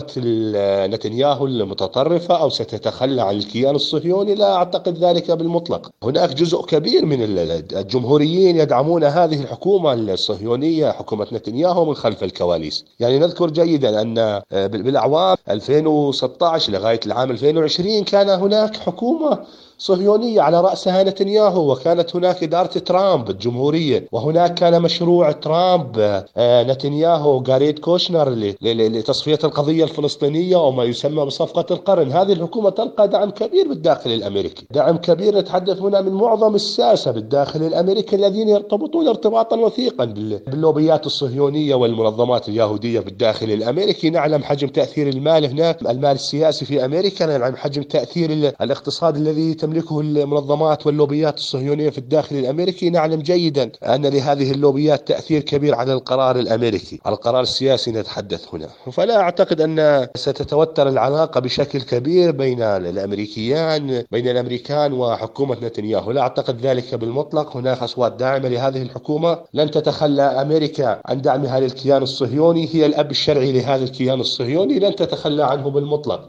S17: نتنياهو المتطرفة أو ستتخلى عن الكيان الصهيوني؟ لا أعتقد ذلك بالمطلق. هناك جزء كبير من الجمهوريين يدعمون هذه الحكومة الصهيونية، حكومة نتنياهو، من خلف الكواليس. يعني نذكر جيدا أن بالأعوام ألفين وستة عشر لغاية العام ألفين وعشرين كان هناك حكومة صهيونية على رأسها نتنياهو، وكانت هناك إدارة ترامب الجمهورية، وهناك كان مشروع ترامب نتنياهو جاريد كوشنر لتصفية القضية الفلسطينية وما يسمى بصفقة القرن. هذه الحكومة تلقى دعم كبير بالداخل الأمريكي، دعم كبير. نتحدث هنا من معظم الساسة بالداخل الأمريكي الذين يرتبطون ارتباطا وثيقا باللوبيات الصهيونية والمنظمات اليهودية بالداخل الأمريكي. نعلم حجم تأثير المال هناك، المال السياسي في أمريكا، نعلم حجم تأثير الاقتصاد الذي تملكه المنظمات واللوبيات الصهيونية في الداخل الأمريكي. نعلم جيدا أن لهذه اللوبيات تأثير كبير على القرار الأمريكي، على القرار السياسي نتحدث هنا. فلا أعتقد أن ستتوتر العلاقة بشكل كبير بين الأمريكيان بين الأمريكان وحكومة نتنياهو، لا أعتقد ذلك بالمطلق. هناك أصوات داعمة لهذه الحكومة، لن تتخلى أمريكا عن دعمها للكيان الصهيوني، هي الأب الشرعي لهذا الكيان الصهيوني، لن تتخلى عنه بالمطلق.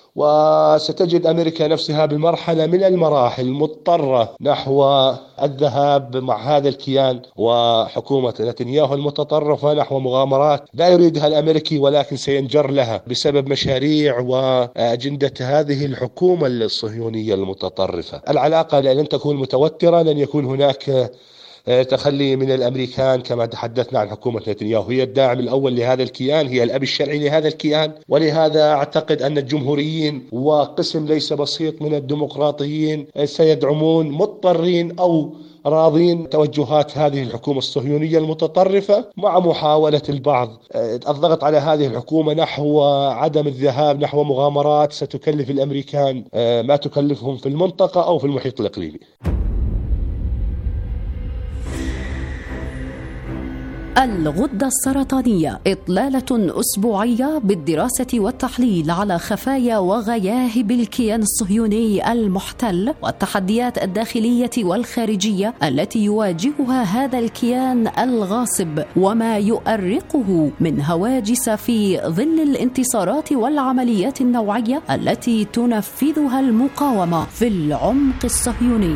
S17: وستجد أمريكا نفسها بمرحلة من المراحل المضطرة نحو الذهاب مع هذا الكيان وحكومة نتنياهو المتطرفة نحو مغامرات لا يريدها الأمريكي، ولكن سينجر لها بسبب مشاريع وأجندة هذه الحكومة الصهيونية المتطرفة. العلاقة لن تكون متوترة، لن يكون هناك تخلي من الأمريكان كما تحدثنا عن حكومة نتنياهو. هي الداعم الأول لهذا الكيان، هي الأب الشرعي لهذا الكيان، ولهذا أعتقد أن الجمهوريين وقسم ليس بسيط من الديمقراطيين سيدعمون مضطرين أو راضين توجهات هذه الحكومة الصهيونية المتطرفة، مع محاولة البعض الضغط على هذه الحكومة نحو عدم الذهاب نحو مغامرات ستكلف الأمريكان ما تكلفهم في المنطقة أو في المحيط الإقليمي.
S16: الغدة السرطانية، إطلالة أسبوعية بالدراسة والتحليل على خفايا وغياهب الكيان الصهيوني المحتل والتحديات الداخلية والخارجية التي يواجهها هذا الكيان الغاصب، وما يؤرقه من هواجس في ظل الانتصارات والعمليات النوعية التي تنفذها المقاومة في العمق الصهيوني.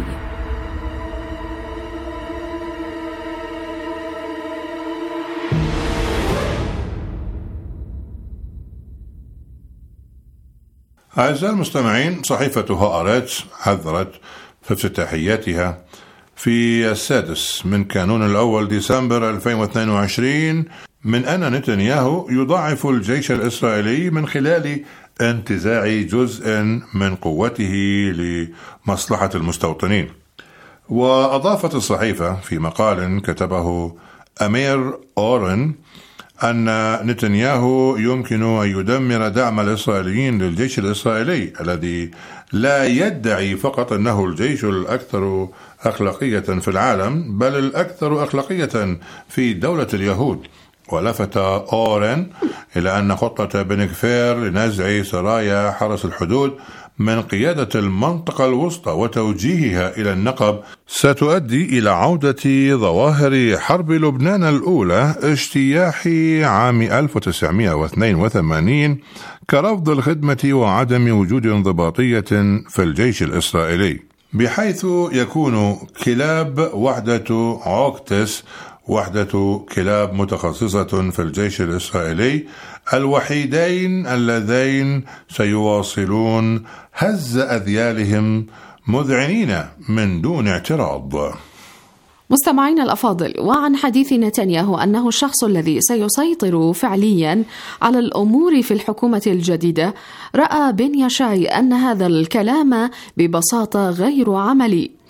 S12: أعزائي المستمعين، صحيفة هآرتس حذرت في افتتاحياتها في السادس من كانون الأول ديسمبر ألفين واثنين وعشرين من أن نتنياهو يضاعف الجيش الإسرائيلي من خلال انتزاع جزء من قوته لمصلحة المستوطنين. وأضافت الصحيفة في مقال كتبه أمير أورن أن نتنياهو يمكن أن يدمر دعم الإسرائيليين للجيش الإسرائيلي الذي لا يدعي فقط أنه الجيش الأكثر أخلاقية في العالم، بل الأكثر أخلاقية في دولة اليهود. ولفت أورن إلى أن خطة بن غفير لنزع سرايا حرس الحدود من قيادة المنطقة الوسطى وتوجيهها إلى النقب ستؤدي إلى عودة ظواهر حرب لبنان الأولى اجتياح عام ألف وتسعمائة واثنين وثمانين كرفض الخدمة وعدم وجود انضباطية في الجيش الإسرائيلي، بحيث يكون كلاب وحدة عوكتس وحدة كلاب متخصصة في الجيش الإسرائيلي الوحيدين اللذين سيواصلون هز أذيالهم مذعنين من دون اعتراض.
S14: مستمعينا الأفاضل، وعن حديث نتنياهو أنه الشخص الذي سيسيطر فعليا على الأمور في الحكومة الجديدة، رأى بن يشاي أن هذا الكلام ببساطة غير عملي.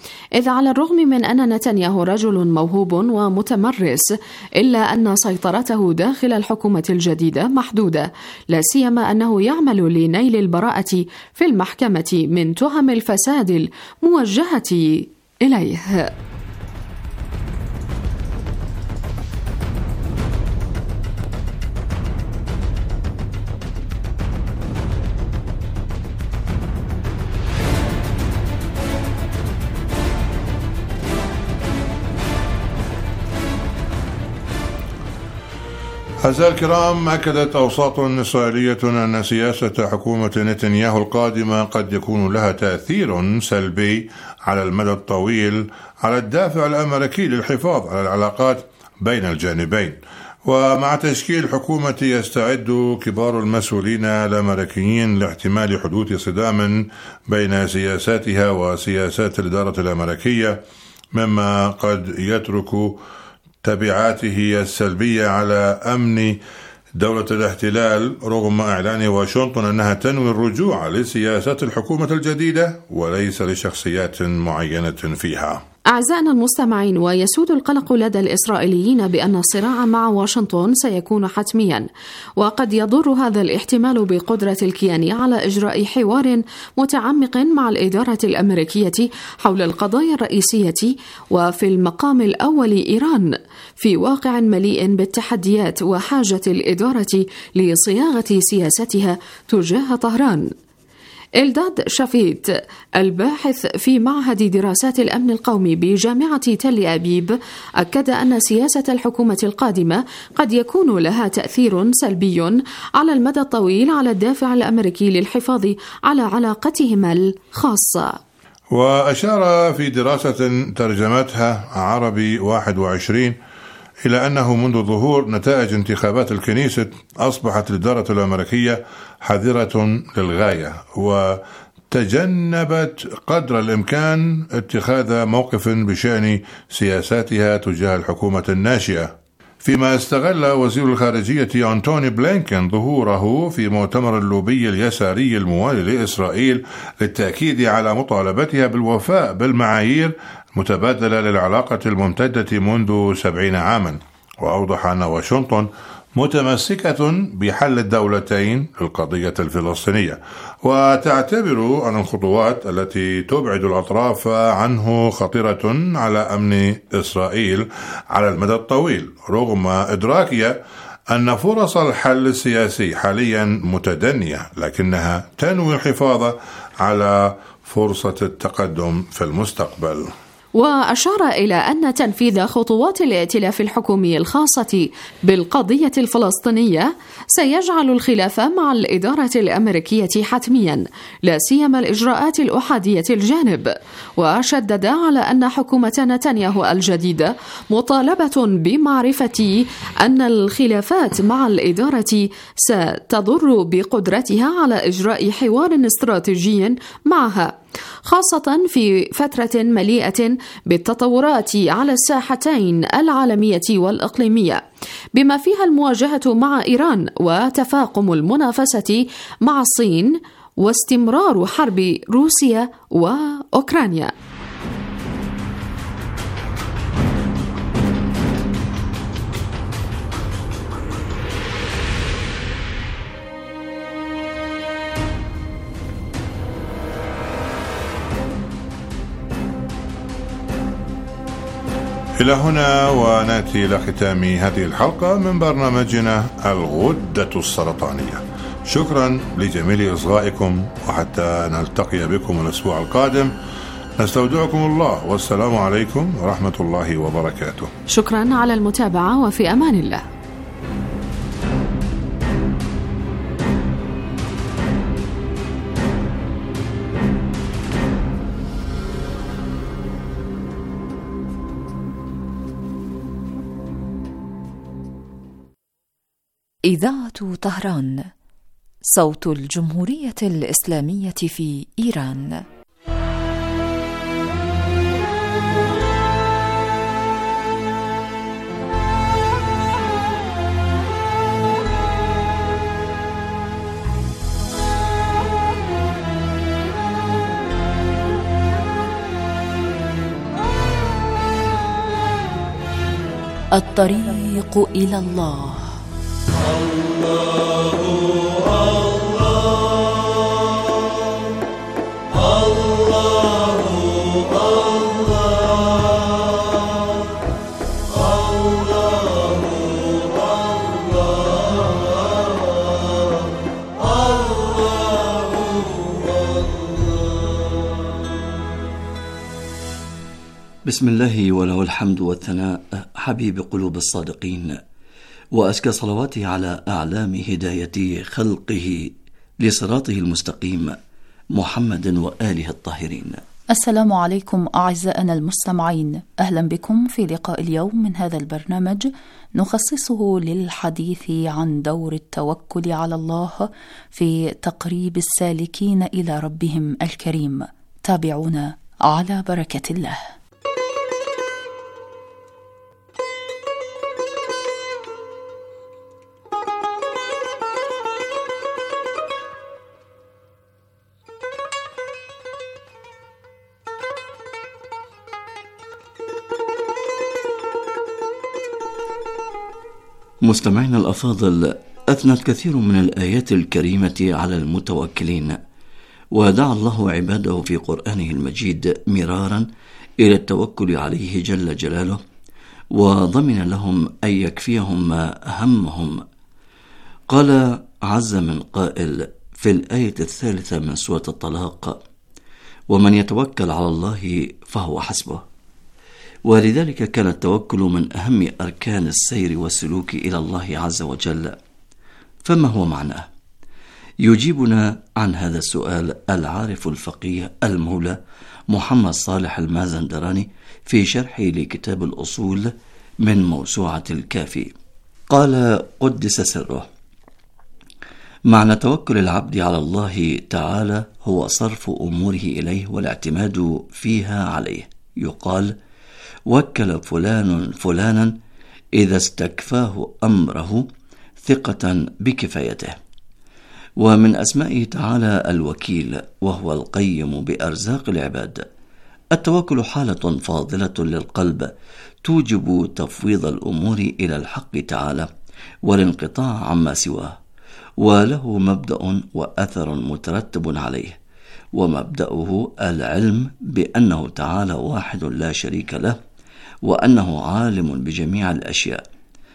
S14: إذ على الرغم من أن نتنياهو رجل موهوب ومتمرس إلا أن سيطرته داخل الحكومة الجديدة محدودة، لا سيما أنه يعمل لنيل البراءة في المحكمة من تهم الفساد الموجهة إليه.
S12: أعزائي الكرام، أكدت أوساط إسرائيلية أن سياسة حكومة نتنياهو القادمة قد يكون لها تأثير سلبي على المدى الطويل على الدافع الأمريكي للحفاظ على العلاقات بين الجانبين. ومع تشكيل حكومة يستعد كبار المسؤولين الأمريكيين لاحتمال حدوث صدام بين سياساتها وسياسات الإدارة الأمريكية، مما قد يترك تبعاته السلبية على أمن دولة الاحتلال، رغم إعلان واشنطن أنها تنوي الرجوع لسياسات الحكومة الجديدة وليس لشخصيات معينة فيها.
S14: أعزائنا المستمعين، ويسود القلق لدى الإسرائيليين بأن الصراع مع واشنطن سيكون حتميا، وقد يضر هذا الاحتمال بقدرة الكيان على إجراء حوار متعمق مع الإدارة الأمريكية حول القضايا الرئيسية، وفي المقام الأول إيران، في واقع مليء بالتحديات وحاجة الإدارة لصياغة سياستها تجاه طهران. إلداد شفيت، الباحث في معهد دراسات الأمن القومي بجامعة تل أبيب، أكد أن سياسة الحكومة القادمة قد يكون لها تأثير سلبي على المدى الطويل على الدافع الأمريكي للحفاظ على علاقتهما الخاصة.
S12: وأشار في دراسة ترجمتها عربي واحد وعشرين إلى أنه منذ ظهور نتائج انتخابات الكنيسة أصبحت الإدارة الأمريكية حذرة للغاية، وتجنبت قدر الإمكان اتخاذ موقف بشأن سياساتها تجاه الحكومة الناشئة، فيما استغل وزير الخارجية أنتوني بلينكن ظهوره في مؤتمر اللوبي اليساري الموالي لإسرائيل للتأكيد على مطالبتها بالوفاء بالمعايير متبادلة للعلاقة الممتدة منذ سبعين عاما. وأوضح أن واشنطن متمسكة بحل الدولتين للقضية الفلسطينية، وتعتبر أن الخطوات التي تبعد الأطراف عنه خطيرة على أمن إسرائيل على المدى الطويل، رغم إدراكها أن فرص الحل السياسي حاليا متدنية، لكنها تنوي الحفاظ على فرصة التقدم في المستقبل.
S14: وأشار إلى أن تنفيذ خطوات الائتلاف الحكومي الخاصة بالقضية الفلسطينية سيجعل الخلاف مع الإدارة الأمريكية حتميا، لا سيما الإجراءات الأحادية الجانب. وشدد على أن حكومة نتنياهو الجديدة مطالبة بمعرفة أن الخلافات مع الإدارة ستضر بقدرتها على إجراء حوار استراتيجي معها، خاصة في فترة مليئة بالتطورات على الساحتين العالمية والإقليمية، بما فيها المواجهة مع إيران وتفاقم المنافسة مع الصين واستمرار حرب روسيا وأوكرانيا.
S12: إلى هنا ونأتي إلى ختام هذه الحلقة من برنامجنا الغدة السرطانية. شكرا لجميل إصغائكم، وحتى نلتقي بكم الأسبوع القادم نستودعكم الله، والسلام عليكم ورحمة الله وبركاته.
S14: شكرا على المتابعة، وفي أمان الله.
S18: إذاعة طهران، صوت الجمهورية الإسلامية في إيران.
S16: الطريق إلى الله.
S1: الله الله
S19: بسم الله وله الحمد والثناء، حبيب قلوب الصادقين، وأزكى صلواته على أعلام هداية خلقه لصراطه المستقيم، محمد وآله الطاهرين.
S16: السلام عليكم أعزائنا المستمعين، أهلا بكم في لقاء اليوم من هذا البرنامج نخصصه للحديث عن دور التوكل على الله في تقريب السالكين إلى ربهم الكريم. تابعونا على بركة الله.
S19: مستمعينا الأفاضل، أثنت كثير من الآيات الكريمة على المتوكلين، ودعا الله عباده في قرآنه المجيد مرارا إلى التوكل عليه جل جلاله، وضمن لهم أن يكفيهم ما همهم. قال عز من قائل في الآية الثالثة من سورة الطلاق: ومن يتوكل على الله فهو حسبه. ولذلك كان التوكل من أهم أركان السير والسلوك إلى الله عز وجل. فما هو معناه؟ يجيبنا عن هذا السؤال العارف الفقيه المولى محمد صالح المازندراني في شرحه لكتاب الأصول من موسوعة الكافي. قال قدس سره: معنى توكل العبد على الله تعالى هو صرف أموره إليه والاعتماد فيها عليه. يقال: وكل فلان فلانا إذا استكفاه أمره ثقة بكفايته. ومن أسمائه تعالى الوكيل، وهو القيم بأرزاق العباد. التوكل حالة فاضلة للقلب توجب تفويض الأمور إلى الحق تعالى والانقطاع عما سواه، وله مبدأ وأثر مترتب عليه، ومبدأه العلم بأنه تعالى واحد لا شريك له، وأنه عالم بجميع الأشياء،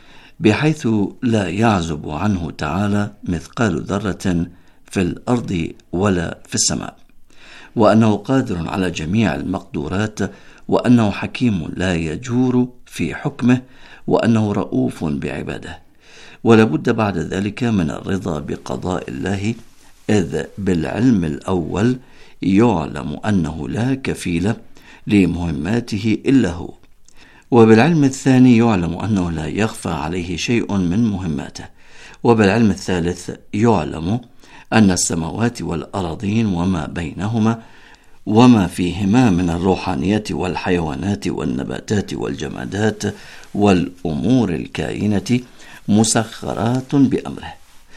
S19: بحيث لا يعزب عنه تعالى مثقال ذرة في الأرض ولا في السماء، وأنه قادر على جميع المقدورات، وأنه حكيم لا يجور في حكمه، وأنه رؤوف بعباده. ولابد بعد ذلك من الرضا بقضاء الله، إذ بالعلم الأول يعلم أنه لا كفيل لمهماته إلا هو، وبالعلم الثاني يعلم أنه لا يخفى عليه شيء من مهماته، وبالعلم الثالث يعلم أن السماوات والأراضين وما بينهما وما فيهما من الروحانيات والحيوانات والنباتات والجمادات والأمور الكائنة مسخرات بأمره،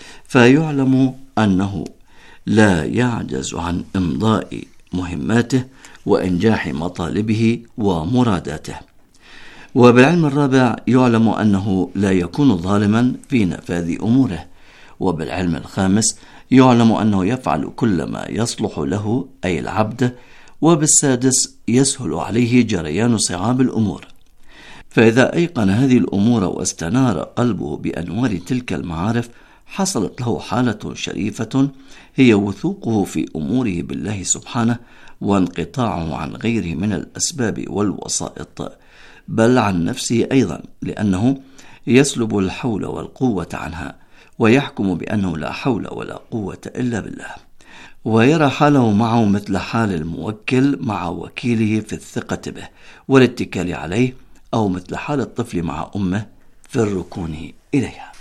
S19: فيعلم أنه لا يعجز عن إمضاء مهماته وإنجاح مطالبه ومراداته. وبالعلم الرابع يعلم أنه لا يكون ظالما في نفاذ أموره. وبالعلم الخامس يعلم أنه يفعل كل ما يصلح له أي العبد. وبالسادس يسهل عليه جريان صعاب الأمور. فإذا أيقن هذه الأمور واستنار قلبه بأنوار تلك المعارف، حصلت له حالة شريفة هي وثوقه في أموره بالله سبحانه، وانقطاعه عن غيره من الأسباب والوسائط، بل عن نفسه أيضا، لأنه يسلب الحول والقوة عنها، ويحكم بأنه لا حول ولا قوة إلا بالله، ويرى حاله معه مثل حال الموكل مع وكيله في الثقة به والاتكال عليه، أو مثل حال الطفل مع أمه في الركون إليها.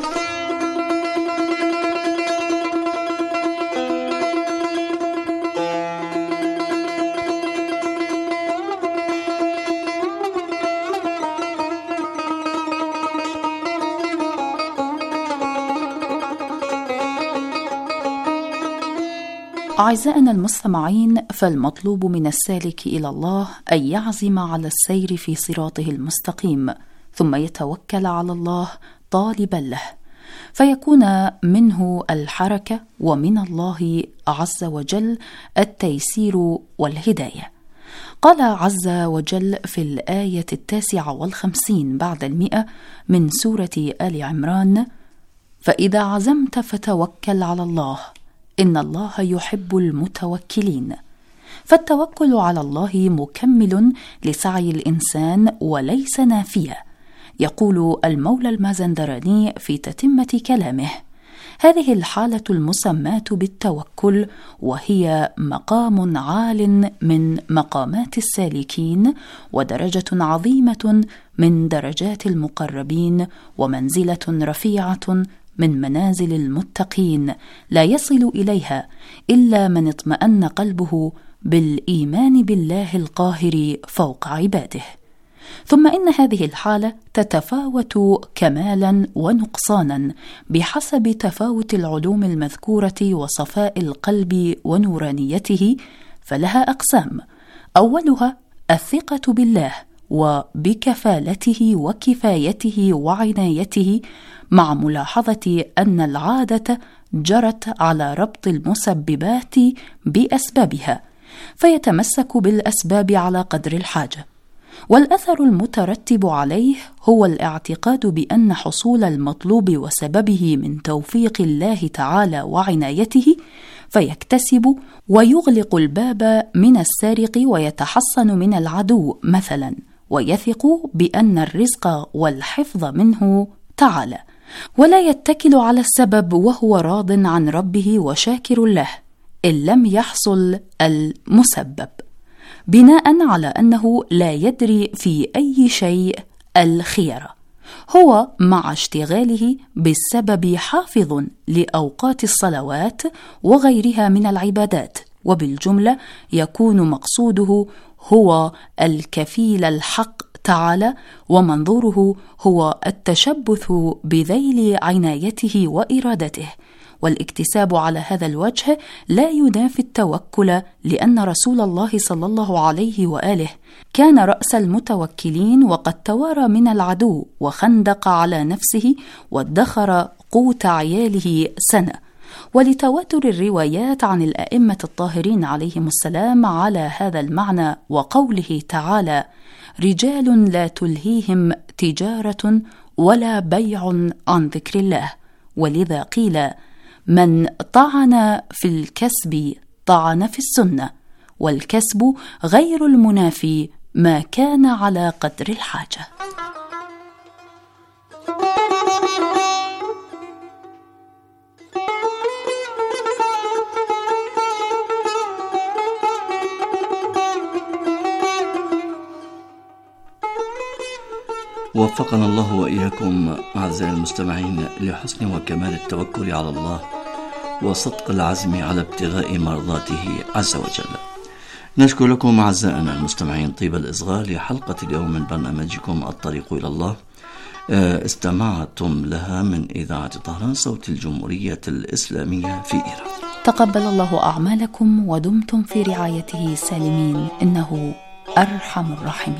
S16: أعزائنا المستمعين، فالمطلوب من السالك إلى الله أن يعزم على السير في صراطه المستقيم، ثم يتوكل على الله طالبا له، فيكون منه الحركة ومن الله عز وجل التيسير والهداية. قال عز وجل في الآية التاسعة والخمسين بعد المئة من سورة آل عمران: فإذا عزمت فتوكل على الله إن الله يحب المتوكلين. فالتوكل على الله مكمل لسعي الإنسان وليس نافيا. يقول المولى المازندراني في تتمة كلامه: هذه الحالة المسماة بالتوكل وهي مقام عال من مقامات السالكين، ودرجة عظيمة من درجات المقربين، ومنزلة رفيعة من منازل المتقين، لا يصل إليها إلا من اطمأن قلبه بالإيمان بالله القاهر فوق عباده. ثم إن هذه الحالة تتفاوت كمالا ونقصانا بحسب تفاوت العلوم المذكورة وصفاء القلب ونورانيته، فلها أقسام: أولها الثقة بالله وبكفالته وكفايته وعنايته، مع ملاحظة أن العادة جرت على ربط المسببات بأسبابها، فيتمسك بالأسباب على قدر الحاجة. والأثر المترتب عليه هو الاعتقاد بأن حصول المطلوب وسببه من توفيق الله تعالى وعنايته، فيكتسب ويغلق الباب من السارق ويتحصن من العدو مثلا، ويثق بأن الرزق والحفظ منه تعالى، ولا يتكل على السبب وهو راض عن ربه وشاكر له إن لم يحصل المسبب، بناء على أنه لا يدري في أي شيء الخيرة. هو مع اشتغاله بالسبب حافظ لأوقات الصلوات وغيرها من العبادات، وبالجملة يكون مقصوده هو الكفيل الحق تعالى، ومنظوره هو التشبث بذيل عنايته وإرادته. والاكتساب على هذا الوجه لا ينافي التوكل، لأن رسول الله صلى الله عليه وآله كان رأس المتوكلين، وقد توارى من العدو وخندق على نفسه وادخر قوت عياله سنة. ولتواتر الروايات عن الأئمة الطاهرين عليهم السلام على هذا المعنى، وقوله تعالى: رجال لا تلهيهم تجارة ولا بيع عن ذكر الله. ولذا قيل: من طعن في الكسب طعن في السنة، والكسب غير المنافي ما كان على قدر الحاجة.
S19: وفقنا الله وإياكم أعزائي المستمعين لحسن وكمال التوكل على الله وصدق العزم على ابتغاء مرضاته عز وجل. نشكر لكم أعزائنا المستمعين طيب الإصغاء لحلقة اليوم من برنامجكم الطريق إلى الله، استمعتم لها من إذاعة طهران صوت الجمهورية الإسلامية في إيران.
S16: تقبل الله أعمالكم ودمتم في رعايته سالمين، إنه أرحم الراحمين.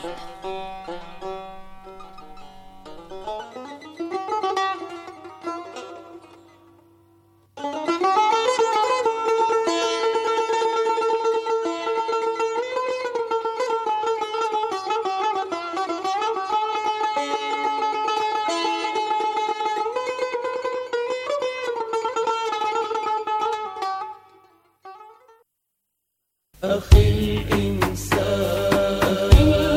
S1: أخي الإنسان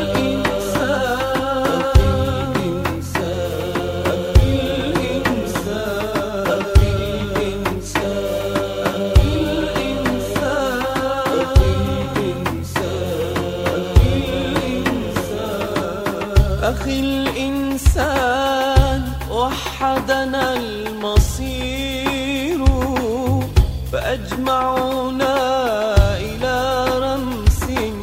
S1: أخي الإنسان وحدنا المصير فأجمعنا إلى رمس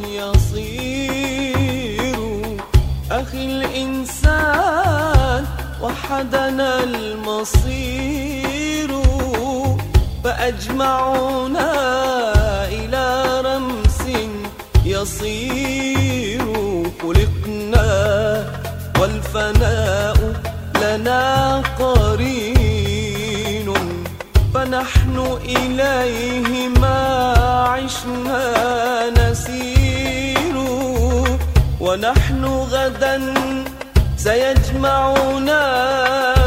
S1: يصير. أخي الإنسان وحدنا المصير فأجمعنا إلى رمس يصير. خلقنا والف والفناء لنا قرين، فنحن إليه ما عشنا نسير، ونحن غدا سيجمعنا